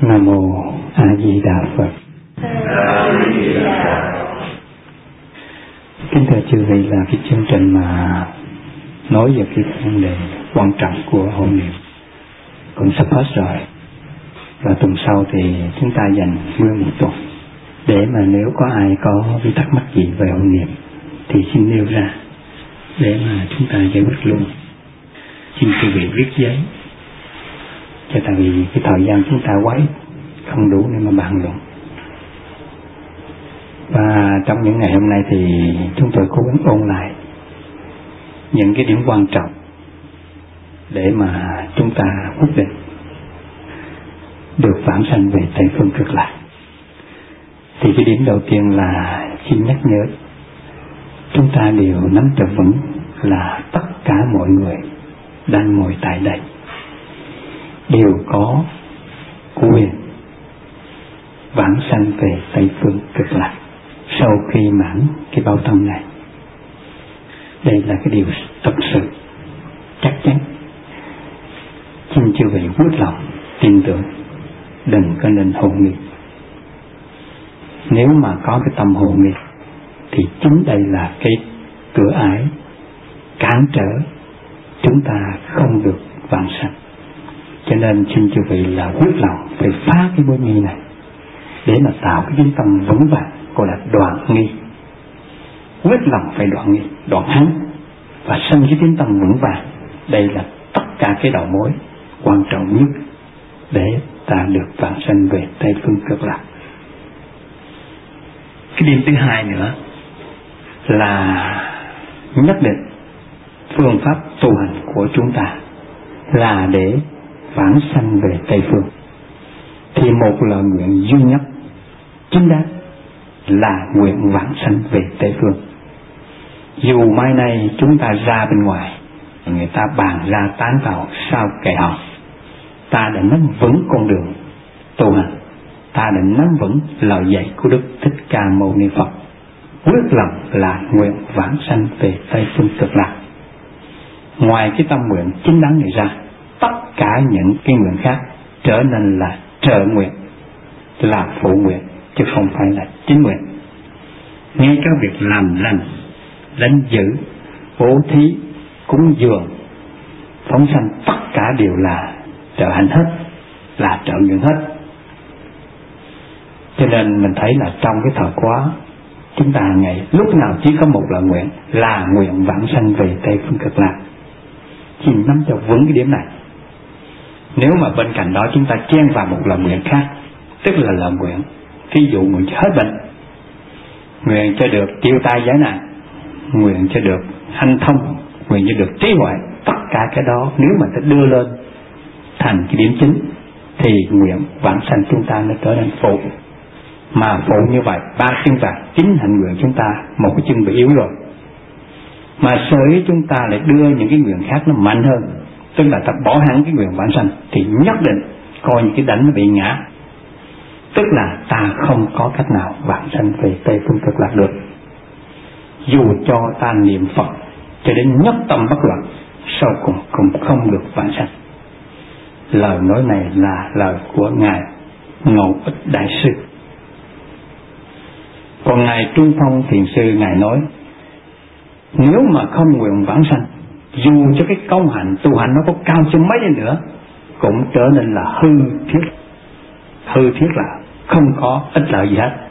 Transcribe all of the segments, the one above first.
Nam mô A Di Đà Phật. Kính thưa chư vị, là cái chương trình mà nói về cái vấn đề quan trọng của hôn niệm cũng sắp hết rồi, và tuần sau thì chúng ta dành nguyên một tuần để mà nếu có ai có cái thắc mắc gì về hôn niệm thì xin nêu ra để mà chúng ta giải quyết luôn. Xin quý vị viết giấy, cho tại vì cái thời gian chúng ta quá ít, không đủ để mà bàn luận. Và trong những ngày hôm nay thì chúng tôi cố gắng ôn lại những cái điểm quan trọng để mà chúng ta quyết định được vãng sanh về Tây Phương Cực Lạc. Thì cái điểm đầu tiên là xin nhắc nhớ chúng ta đều nắm cho vững là tất cả mọi người đang ngồi tại đây đều có quyền vãng sanh về Tây Phương Cực Lạc sau khi mãn cái báo thân này. Đây là cái điều thật sự chắc chắn. Xin chư vị quyết lòng tin tưởng, đừng có nên hồ nghi. Nếu mà có cái tâm hồ nghi thì chính đây là cái cửa ải cản trở chúng ta không được vãng sanh. Cho nên xin chư vị là quyết lòng phải phá cái mối nghi này để mà tạo cái chính tâm vững vàng, gọi là đoạn nghi. Quyết lòng phải đoạn nghi, đoạn hắn và sanh cái chính tâm vững vàng. Đây là tất cả cái đầu mối quan trọng nhất để ta được vãng sanh về Tây Phương Cực Lạc. Cái điểm thứ hai nữa là nhất định phương pháp tu hành của chúng ta là để vãng sanh về Tây Phương, thì một lời nguyện duy nhất chính đáng là nguyện vãng sanh về Tây Phương. Dù mai này chúng ta ra bên ngoài, người ta bàn ra tán vào sao kệ họ, ta đã nắm vững con đường tu hành, ta đã nắm vững lời dạy của Đức Thích Ca Mâu Ni Phật, quyết lòng là nguyện vãng sanh về Tây Phương Cực Lạc. Ngoài cái tâm nguyện chính đáng này ra, tất cả những cái nguyện khác trở nên là trợ nguyện, là phụ nguyện, chứ không phải là chính nguyện. Ngay cái việc làm lành, lãnh giữ, bố thí, cúng dường, phóng sanh, tất cả đều là trợ hạnh hết, là trợ nguyện hết. Cho nên mình thấy là trong cái thời quá, chúng ta ngày lúc nào chỉ có một lời nguyện là nguyện vãng sanh về Tây Phương Cực Lạc. Xin nắm cho vững cái điểm này. Nếu mà bên cạnh đó chúng ta chen vào một lời nguyện khác, tức là lời nguyện ví dụ nguyện cho hết bệnh, nguyện cho được tiêu tai giải nạn, nguyện cho được hanh thông, nguyện cho được trí huệ, tất cả cái đó nếu mà ta đưa lên thành cái điểm chính thì nguyện vãng sanh chúng ta nó trở nên phụ. Mà phụ như vậy, ba chân vàng chính hành nguyện chúng ta một cái chân bị yếu rồi, mà sở ý chúng ta lại đưa những cái nguyện khác nó mạnh hơn, tức là ta bỏ hẳn cái nguyện vãng sanh, thì nhất định coi những cái đảnh nó bị ngã, tức là ta không có cách nào vãng sanh về Tây Phương Cực Lạc được. Dù cho ta niệm Phật cho đến nhất tâm bất loạn, sau cùng cũng không được vãng sanh. Lời nói này là lời của Ngài Ngộ Ích Đại Sư. Còn Ngài Trung Phong Thiền Sư, Ngài nói nếu mà không nguyện vãng sanh, dù cho cái công hạnh tu hành nó có cao cho mấy đi nữa cũng trở nên là hư thiết. Hư thiết là không có ích lợi gì hết.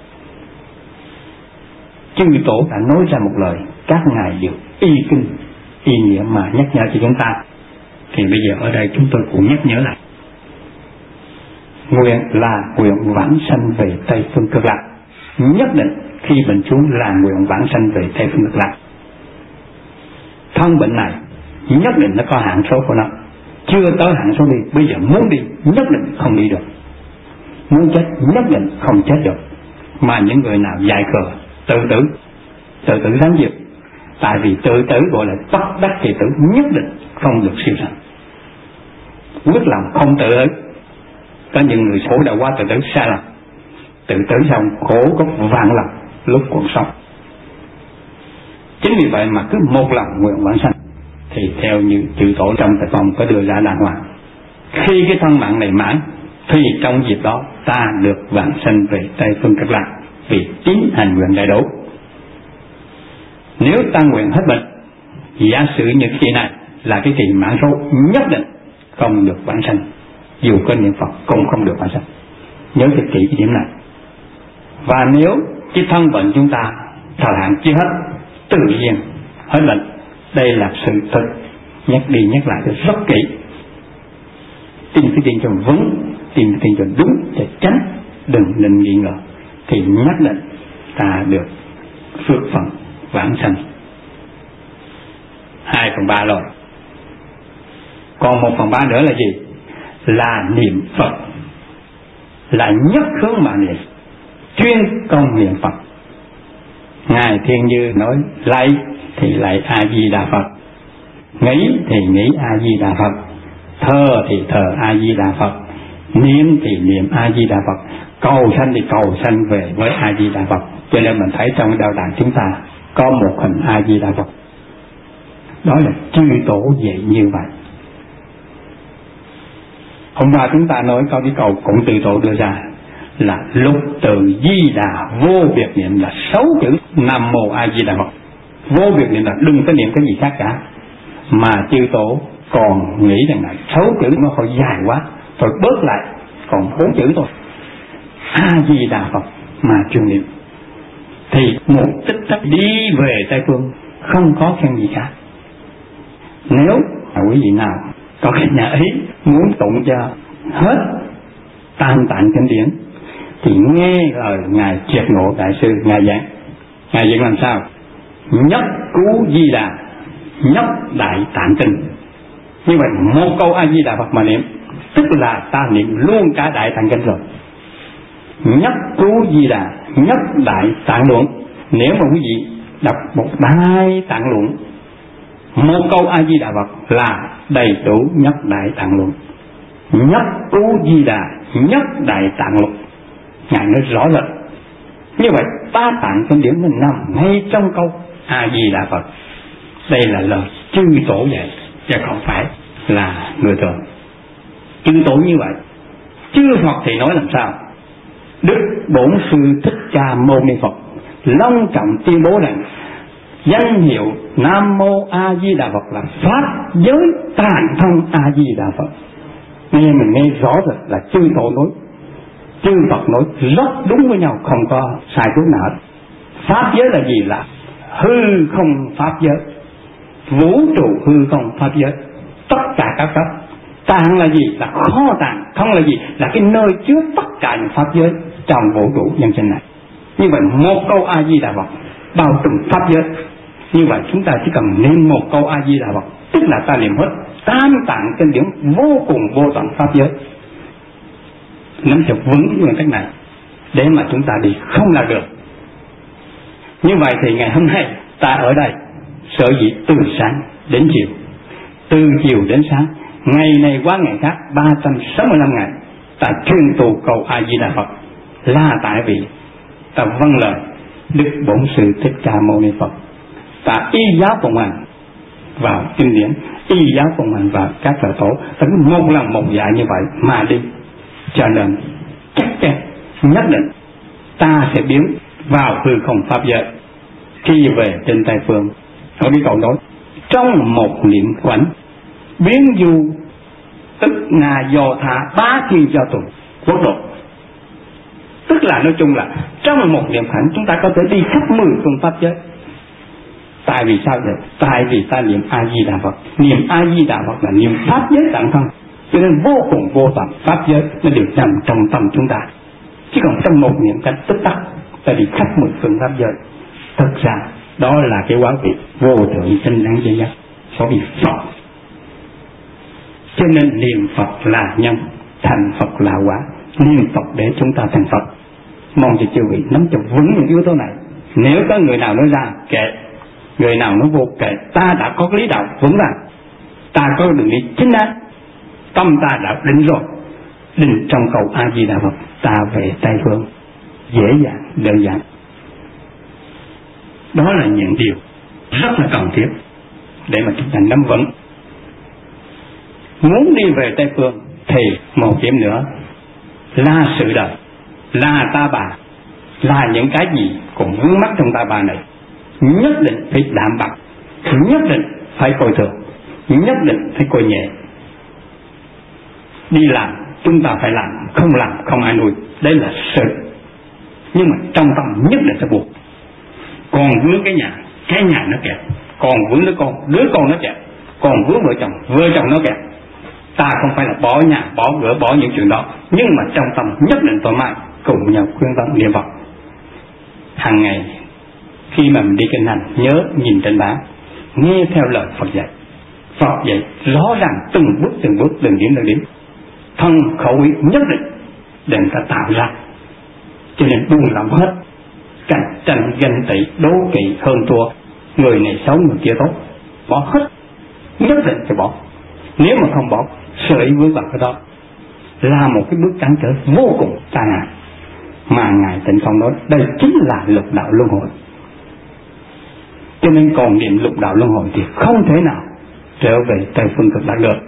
Chư Tổ đã nói ra một lời, các ngài đều y kinh y nghĩa mà nhắc nhở cho chúng ta. Thì bây giờ ở đây chúng tôi cũng nhắc nhớ lại, nguyện là nguyện vãng sanh về Tây Phương Cực Lạc. Nhất định khi bệnh xuống là nguyện vãng sanh về Tây Phương Cực Lạc. Thân bệnh này nhất định nó có hạn số của nó, chưa tới hạn số đi, bây giờ muốn đi nhất định không đi được, muốn chết nhất định không chết được. Mà những người nào dại khờ tự tử đáng diệt, tại vì tự tử gọi là bất đắc kỳ tử, nhất định không được siêu sanh. Quyết lòng không tự tử. Có những người khổ đã qua tự tử sai lầm, tự tử xong khổ có vạn lần lúc còn sống. Chính vì vậy mà cứ một lần nguyện vãng sanh thì theo như chư Tổ trong Tài Phong có đưa ra đàng hoàng, khi cái thân mạng này mãn thì trong dịp đó ta được vãng sanh về Tây Phương Cực Lạc, vì tín hành nguyện đầy đủ. Nếu ta nguyện hết bệnh, giả sử như kỳ này là cái kỳ mãn số, nhất định không được vãng sanh, dù có niệm Phật cũng không được vãng sanh. Nhớ thật kỹ cái điểm này. Và nếu cái thân bệnh chúng ta thời hạn chưa hết, tự nhiên hết bệnh, đây là sự thật, nhắc đi nhắc lại rất kỹ. Tin cái tin cho vững, tin cái tin cho đúng, để tránh đừng nên nghi ngờ, thì nhất định ta được phước phần vãng sanh. 2/3 rồi. Còn 1/3 nữa là gì? Là niệm Phật, là nhất hướng mà niệm, chuyên công niệm Phật. Ngài Thiên Như nói lạy thì lạy A Di Đà Phật, nghĩ thì nghĩ A Di Đà Phật, thờ thì thờ A Di Đà Phật, niệm thì niệm A Di Đà Phật, cầu sanh thì cầu sanh về với A Di Đà Phật. Cho nên mình thấy trong đạo đàn chúng ta có một hình A Di Đà Phật. Đó là chư tổ dạy như vậy. Hôm qua chúng ta nói có cái câu cũng từ tổ đưa ra là lục từ Di Đà vô biệt niệm, là 6 chữ Nam Mô A Di Đà Phật. Vô biệt niệm là đừng có niệm cái gì khác cả. Mà chư tổ còn nghĩ rằng là 6 chữ nó hơi dài quá, thôi bớt lại còn 4 chữ thôi, A Di Đà Phật mà chuyên niệm, thì một tích tắc đi về Tây Phương, không có khen gì cả. Nếu quý vị nào có cái nhà ấy muốn tụng cho hết tam tạng kinh điển thì nghe lời ngài Triệt Ngộ Đại sư ngài giảng. Ngài giảng làm sao? Nhất cú Di Đà, nhất đại tạng kinh. Như vậy một câu A Di Đà Phật mà niệm, tức là ta niệm luôn cả đại tạng kinh rồi. Nhất cú Di Đà, nhất đại tạng luận. Nếu mà quý vị đọc một đại tạng luận, một câu A Di Đà Phật là đầy đủ nhất đại tạng luận. Nhất cú Di Đà, nhất đại tạng luận. Ngài nói rõ rệt. Như vậy ba tạng kinh điển mình nằm ngay trong câu A Di Đà Phật. Đây là lời chư tổ dạy, chứ không phải là người thường. Chư tổ như vậy, chư Phật thì nói làm sao? Đức Bổn Sư Thích Ca Mâu Ni Phật long trọng tuyên bố rằng danh hiệu Nam Mô A Di Đà Phật là pháp giới tạng thông A Di Đà Phật. Nghe mình nghe rõ rồi là chư tổ nói, chư Phật nói rất đúng với nhau, không có sai chút nào. Pháp giới là gì? Là hư không pháp giới, vũ trụ hư không pháp giới, tất cả các pháp. Tạng là gì? Là kho tàng. Không là gì? Là cái nơi chứa tất cả những pháp giới trong vũ trụ nhân sinh này. Như vậy một câu A Di Đà Phật bao trùm pháp giới. Như vậy chúng ta chỉ cần niệm một câu A Di Đà Phật, tức là ta niệm hết tam tạng kinh điển vô cùng vô tận pháp giới. Nắm chặt vững cái nguyên tắc này để mà chúng ta đi không là được. Như vậy thì ngày hôm nay ta ở đây sở dĩ từ sáng đến chiều, từ chiều đến sáng, ngày này qua ngày khác 365 ngày ta chuyên tu câu A Di Đà Phật, là tại vì ta vâng lời Đức Bổn Sư Thích Ca Mâu Ni Phật, ta y giáo phụng hành vào kinh điển, y giáo phụng hành vào các thờ tổ, ta cứ một lần một dạy như vậy mà đi. Cho nên chắc chắn nhất định ta sẽ biến vào hư không pháp giới khi về trên Tây Phương. Ở cái câu nói trong một niệm quẩn biến du tức ngà do thả bá thiên do tùng quốc độ. Tức là nói chung là trong một niệm khẩn chúng ta có thể đi khắp 10 phương pháp giới. Tại vì sao vậy? Tại vì ta niệm A Di Đà Phật. Niệm A Di Đà Phật là niệm pháp giới tạng thông, cho nên vô cùng vô tận pháp giới nó đều nằm trong tâm chúng ta. Chứ còn trong một niệm cách tức tắc ta đi khắp 10 phương pháp giới. Thật ra đó là cái quả vị vô thượng chân đáng duy nhất có vị Phật. Cho nên niệm Phật là nhân, thành Phật là quả. Niệm Phật để chúng ta thành Phật. Mong cho chư vị nắm chặt vững những yếu tố này. Nếu có người nào nói ra kệ, người nào nói vô kệ, ta đã có lý đạo vững vàng, ta có đường đi chính đáng, tâm ta đã định rồi, định trong cầu A Di Đà Phật, ta về Tây Phương dễ dàng, đơn giản. Đó là những điều rất là cần thiết để mà chúng ta nắm vững. Muốn đi về Tây Phương thì một điểm nữa là sự đời, là ta bà, là những cái gì còn vướng mắc trong ta bà này, nhất định phải đảm bảo, nhất định phải coi thường, nhất định phải coi nhẹ. Đi làm chúng ta phải làm, không làm không ai nuôi, đấy là sự. Nhưng mà trong tâm nhất định sẽ buộc. Còn vướng cái nhà nó kẹt, còn vướng đứa con nó kẹt, còn vướng vợ chồng nó kẹt. Ta không phải là bỏ nhà, bỏ cửa, bỏ những chuyện đó, nhưng mà trong tâm nhất định thoải mái, cùng nhau khuyên tấn niệm Phật. Hàng ngày khi mà mình đi kinh hành, nhớ nhìn trên bảng, nghe theo lời Phật dạy. Phật dạy rõ ràng từng bước, từng điểm, thân khẩu ý nhất định để người ta tạo ra. Cho nên buông lòng hết cạnh tranh, ganh tị, đố kỵ, hơn thua, người này xấu người kia tốt, bỏ hết, nhất định phải bỏ. Nếu mà không bỏ, sở ý vướng vào cái đó là một cái bước cản trở vô cùng tai nạn. Mà Ngài Tịnh Không nói đây chính là lục đạo luân hồi. Cho nên còn niệm lục đạo luân hồi thì không thể nào trở về Tây Phương Cực Lạc được.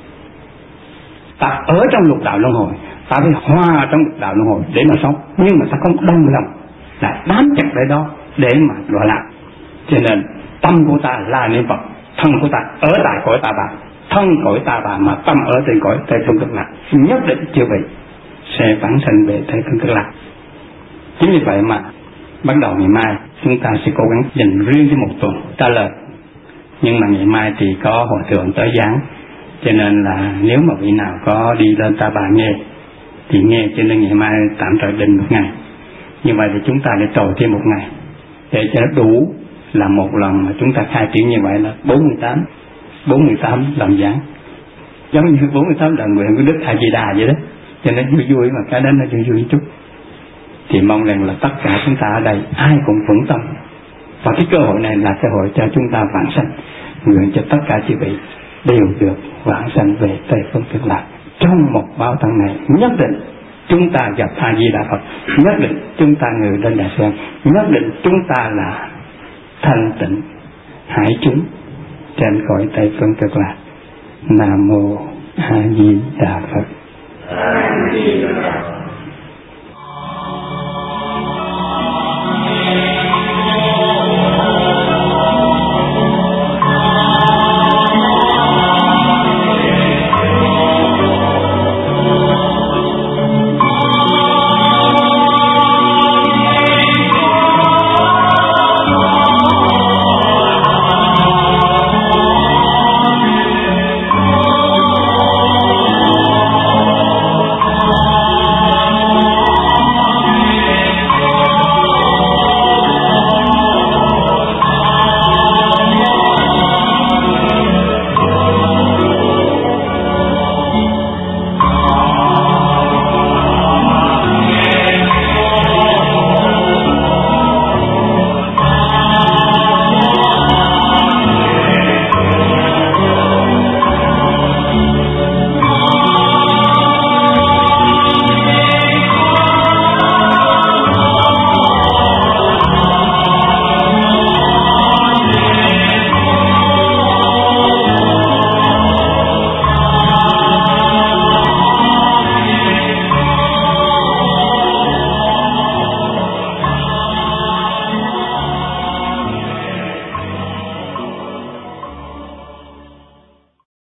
Ta ở trong lục đạo luân hồi, ta phải hòa trong lục đạo luân hồi để mà sống, nhưng mà ta không đông lòng lại bám chặt tại đó để mà đọa lạc. Cho nên tâm của ta là niệm Phật, thân của ta ở tại cõi ta bà, thân cõi ta bà mà tâm ở trên cõi Tây Phương Cực Lạc, nhất định chưa vị sẽ vãng sanh về Tây Phương Cực Lạc. Chính vì vậy mà bắt đầu ngày mai chúng ta sẽ cố gắng dành riêng cho một tuần trả lời. Nhưng mà ngày mai thì có Hòa Thượng tới giảng, cho nên là nếu mà vị nào có đi lên Ta Bà nghe thì nghe, cho nên ngày mai tạm thời định một ngày. Như vậy thì chúng ta để trồi thêm một ngày để cho nó đủ là một lần mà chúng ta khai triển như vậy là 48 lần giảng, giống như 48 lần nguyện của Đức A Di Đà vậy đó. Cho nên vui mà cái đó nó vui một chút. Thì mong rằng là tất cả chúng ta ở đây ai cũng vững tâm, và cái cơ hội này là cơ hội cho chúng ta vãng sanh. Nguyện cho tất cả chư vị đều được vãng sanh về Tây Phương Cực Lạc trong một báo thân này. Nhất định chúng ta gặp A Di Đà Phật, nhất định chúng ta ngự lên Đà Sen, nhất định chúng ta là thanh tịnh hải chúng trên cõi Tây Phương Cực Lạc. Nam mô A Di Đà Phật.